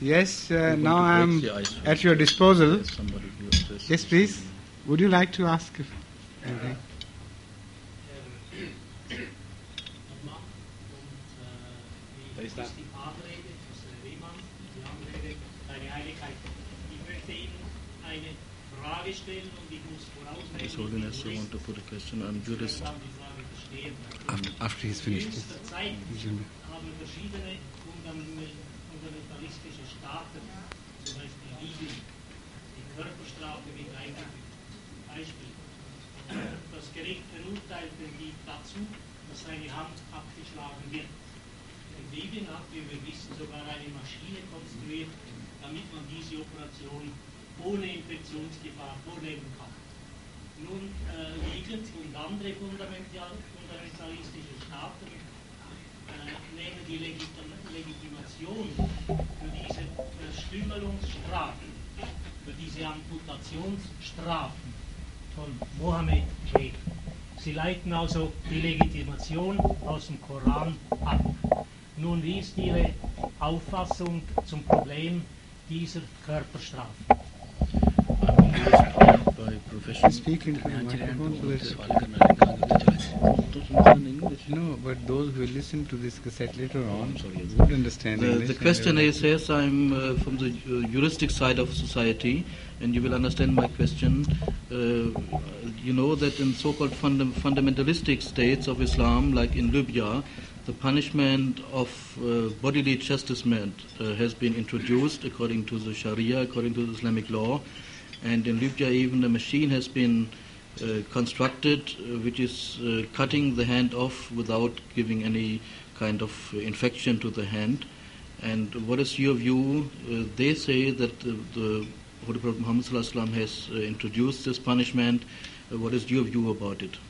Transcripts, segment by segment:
Yes, now I am at your disposal. Yes, please. Would you like to ask anything? His Holiness, I want to put a question. I'm jurist. After he's finished. Zum Beispiel Libyen, die Körperstrafe mit eingefügt. Beispiel. Das Gericht verurteilte die dazu, dass seine Hand abgeschlagen wird. In Libyen hat, wie wir wissen, sogar eine Maschine konstruiert, damit man diese Operation ohne Infektionsgefahr vornehmen kann. Nun liegend und andere fundamentalistische Staaten nehmen die Legitimation für diese Verstümmelungsstrafen, für diese Amputationsstrafen von Mohammed weg. Sie leiten also die Legitimation aus dem Koran ab. Nun, wie ist Ihre Auffassung zum Problem dieser Körperstrafen? By profession. Speak into the microphone No, but those who listen to this cassette later on would understand English. The question is, yes, I'm from the juristic side of society, and you will understand my question. You know that in so-called fundamentalistic states of Islam, like in Libya, the punishment of bodily chastisement has been introduced according to the Sharia, according to the Islamic law. And in Libya even a machine has been constructed which is cutting the hand off without giving any kind of infection to the hand. And what is your view? They say that the Holy Prophet Muhammad Sallallahu Alaihi Wasallam has introduced this punishment. What is your view about it?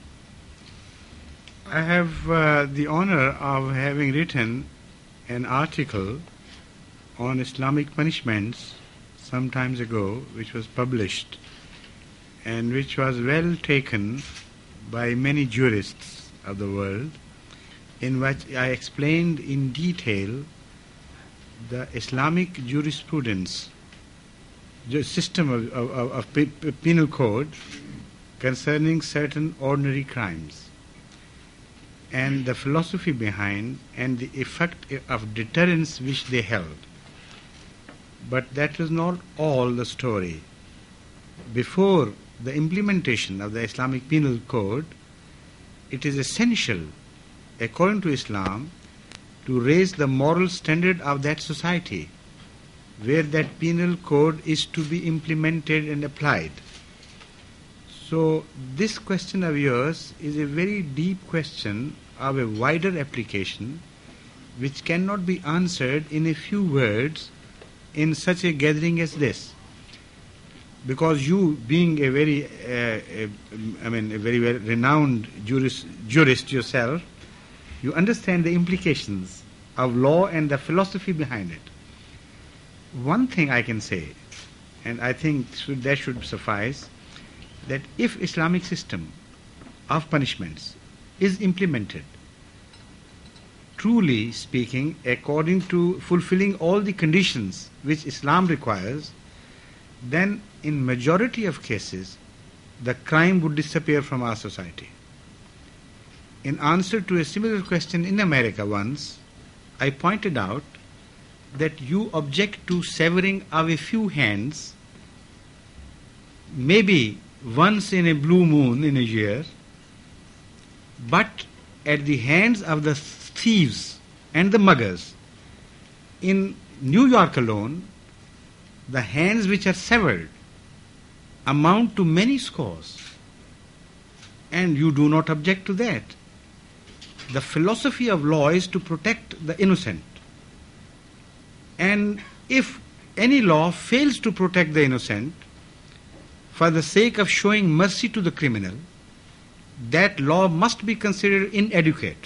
I have the honor of having written an article on Islamic punishments some time ago, which was published and which was well taken by many jurists of the world, in which I explained in detail the Islamic jurisprudence, the system of penal code concerning certain ordinary crimes, and the philosophy behind and the effect of deterrence which they held. But that was not all the story. Before the implementation of the Islamic Penal Code, it is essential, according to Islam, to raise the moral standard of that society where that penal code is to be implemented and applied. So this question of yours is a very deep question of a wider application which cannot be answered in a few words in such a gathering as this, because you, being a very, a very well renowned jurist yourself, you understand the implications of law and the philosophy behind it. One thing I can say, and I think that should suffice, that if Islamic system of punishments is implemented, truly speaking, according to fulfilling all the conditions which Islam requires, then in majority of cases, the crime would disappear from our society. In answer to a similar question in America once, I pointed out that you object to severing of a few hands, maybe once in a blue moon in a year, but at the hands of the thieves and the muggers. In New York alone, the hands which are severed amount to many scores, and you do not object to that. The philosophy of law is to protect the innocent, and if any law fails to protect the innocent for the sake of showing mercy to the criminal, that law must be considered inadequate.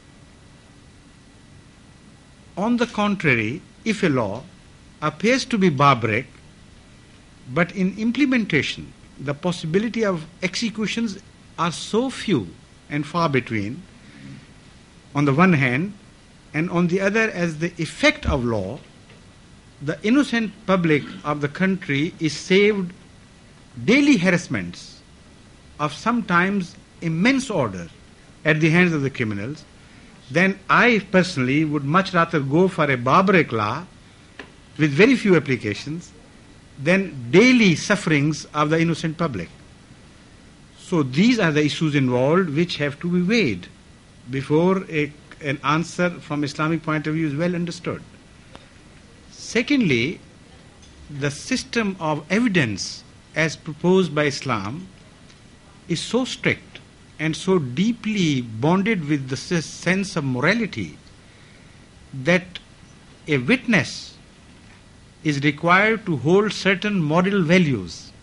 On the contrary, if a law appears to be barbaric, but in implementation the possibility of executions are so few and far between, on the one hand, and on the other, as the effect of law the innocent public of the country is saved daily harassments of sometimes immense order at the hands of the criminals, then I personally would much rather go for a barbaric law with very few applications than daily sufferings of the innocent public. So these are the issues involved which have to be weighed before an answer from Islamic point of view is well understood. Secondly, the system of evidence as proposed by Islam is so strict and so deeply bonded with the sense of morality that a witness is required to hold certain moral values.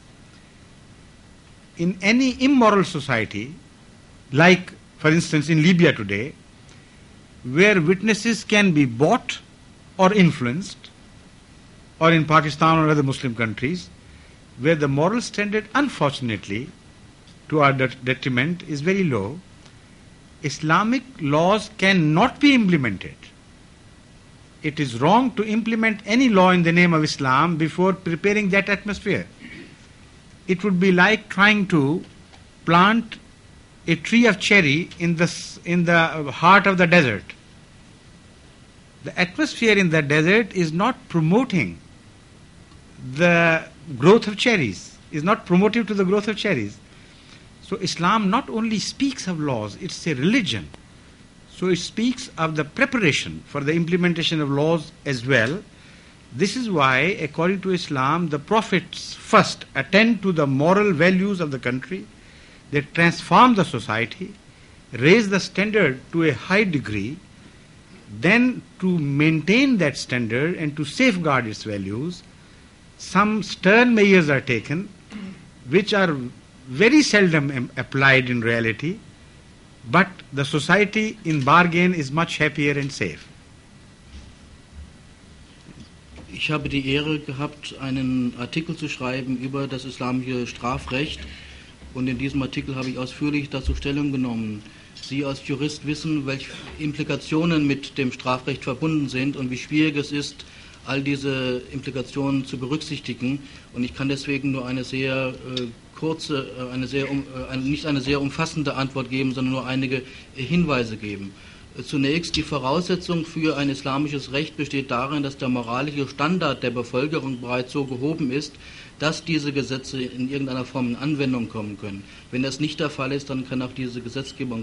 In any immoral society, like for instance in Libya today, where witnesses can be bought or influenced, or in Pakistan or other Muslim countries, where the moral standard, unfortunately, to our detriment, is very low, Islamic laws cannot be implemented. It is wrong to implement any law in the name of Islam before preparing that atmosphere. It would be like trying to plant a tree of cherry in the heart of the desert. The atmosphere in the desert is not promoting the growth of cherries, is not promotive to the growth of cherries. So Islam not only speaks of laws, it's a religion. So it speaks of the preparation for the implementation of laws as well. This is why, according to Islam, the prophets first attend to the moral values of the country, they transform the society, raise the standard to a high degree, then to maintain that standard and to safeguard its values, some stern measures are taken which are very seldom applied in reality, but the society in bargain is much happier and safe. Ich habe die Ehre gehabt, einen Artikel zu schreiben über das islamische Strafrecht, und in diesem Artikel habe ich ausführlich dazu Stellung genommen. Sie als Jurist wissen, welche Implikationen mit dem Strafrecht verbunden sind und wie schwierig es ist, all diese Implikationen zu berücksichtigen. Und ich kann deswegen nur eine sehr kurze, nicht eine sehr umfassende Antwort geben, sondern nur einige Hinweise geben. Zunächst, die Voraussetzung für ein islamisches Recht besteht darin, dass der moralische Standard der Bevölkerung bereits so gehoben ist, dass diese Gesetze in irgendeiner Form in Anwendung kommen können. Wenn das nicht der Fall ist, dann kann auch diese Gesetzgebung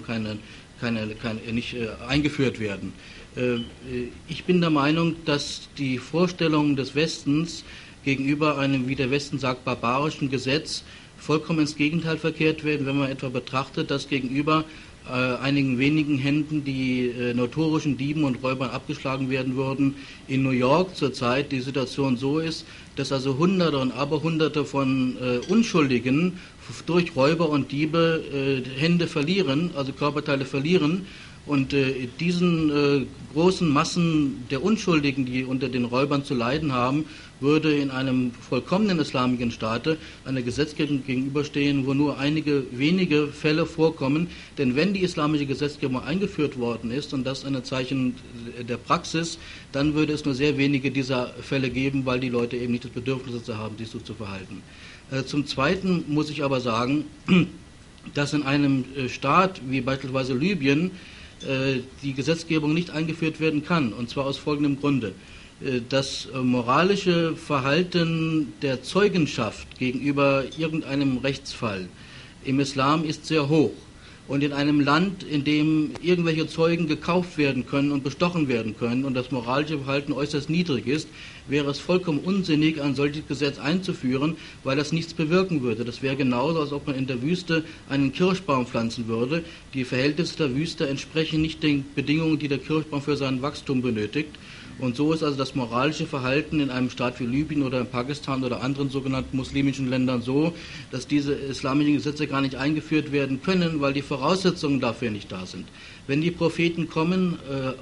nicht eingeführt werden. Ich bin der Meinung, dass die Vorstellungen des Westens gegenüber einem, wie der Westen sagt, barbarischen Gesetz vollkommen ins Gegenteil verkehrt werden, wenn man etwa betrachtet, dass gegenüber einigen wenigen Händen die notorischen Dieben und Räubern abgeschlagen werden würden. In New York zurzeit die Situation so ist, dass also Hunderte und Aberhunderte von Unschuldigen durch Räuber und Diebe Hände verlieren, also Körperteile verlieren. Und diesen großen Massen der Unschuldigen, die unter den Räubern zu leiden haben, würde in einem vollkommenen islamischen Staate eine Gesetzgebung gegenüberstehen, wo nur einige wenige Fälle vorkommen. Denn wenn die islamische Gesetzgebung eingeführt worden ist, und das ein Zeichen der Praxis, dann würde es nur sehr wenige dieser Fälle geben, weil die Leute eben nicht das Bedürfnis dazu haben, sich so zu verhalten. Zum Zweiten muss ich aber sagen, dass in einem Staat wie beispielsweise Libyen die Gesetzgebung nicht eingeführt werden kann, und zwar aus folgendem Grunde. Das moralische Verhalten der Zeugenschaft gegenüber irgendeinem Rechtsfall im Islam ist sehr hoch. Und in einem Land, in dem irgendwelche Zeugen gekauft werden können und bestochen werden können und das moralische Verhalten äußerst niedrig ist, wäre es vollkommen unsinnig, ein solches Gesetz einzuführen, weil das nichts bewirken würde. Das wäre genauso, als ob man in der Wüste einen Kirschbaum pflanzen würde. Die Verhältnisse der Wüste entsprechen nicht den Bedingungen, die der Kirschbaum für sein Wachstum benötigt. Und so ist also das moralische Verhalten in einem Staat wie Libyen oder in Pakistan oder anderen sogenannten muslimischen Ländern so, dass diese islamischen Gesetze gar nicht eingeführt werden können, weil die Voraussetzungen dafür nicht da sind. Wenn die Propheten kommen,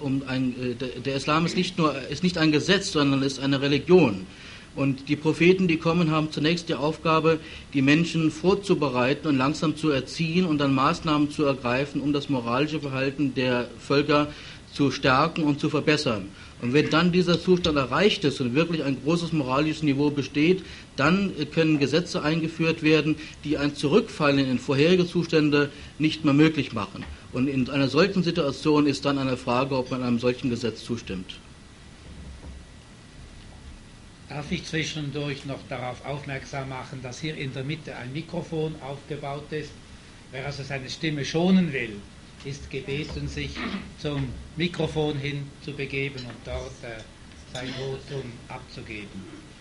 der Islam ist nicht ein Gesetz, sondern ist eine Religion. Und die Propheten, die kommen, haben zunächst die Aufgabe, die Menschen vorzubereiten und langsam zu erziehen und dann Maßnahmen zu ergreifen, um das moralische Verhalten der Völker zu stärken und zu verbessern. Und wenn dann dieser Zustand erreicht ist und wirklich ein großes moralisches Niveau besteht, dann können Gesetze eingeführt werden, die ein Zurückfallen in vorherige Zustände nicht mehr möglich machen. Und in einer solchen Situation ist dann eine Frage, ob man einem solchen Gesetz zustimmt. Darf ich zwischendurch noch darauf aufmerksam machen, dass hier in der Mitte ein Mikrofon aufgebaut ist. Wer also seine Stimme schonen will, ist gebeten, sich zum Mikrofon hin zu begeben und dort sein Votum abzugeben.